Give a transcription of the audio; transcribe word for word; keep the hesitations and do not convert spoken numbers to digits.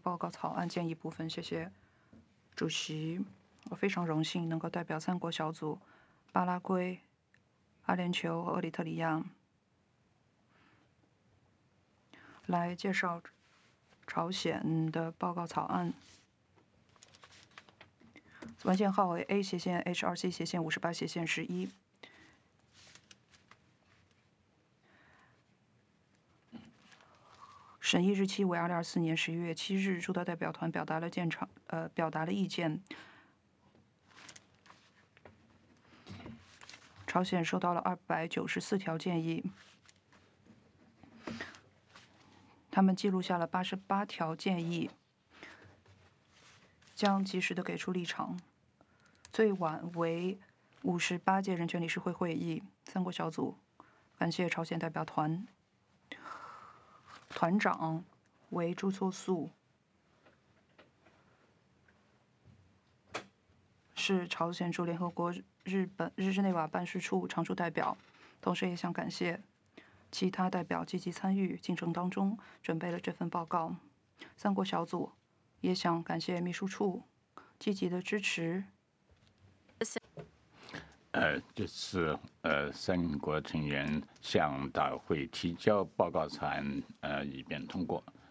报告草案建议部分。谢谢主席，我非常荣幸能够代表三国小组巴拉圭、阿联酋和厄立特里亚来介绍朝鲜的报告草案。文件号为 A 斜线 H 二 C 斜线五十八斜线十一。审议日期为二零二四年十一月七日。驻德代表团表达了建场呃表达了意见。朝鲜收到了二百九十四条建议，他们记录下了八十八条建议，将及时的给出立场。最晚为五十八届人权理事会会议。三国小组感谢朝鲜代表团，团长为朱错素，是朝鲜驻联合国日本日日内瓦办事处常驻代表，同时也想感谢其他代表积极参与进程当中，准备了这份报告。三国小组也想感谢秘书处积极的支持。 呃，这次呃，三国成员向大会提交报告草案，呃，以便通过。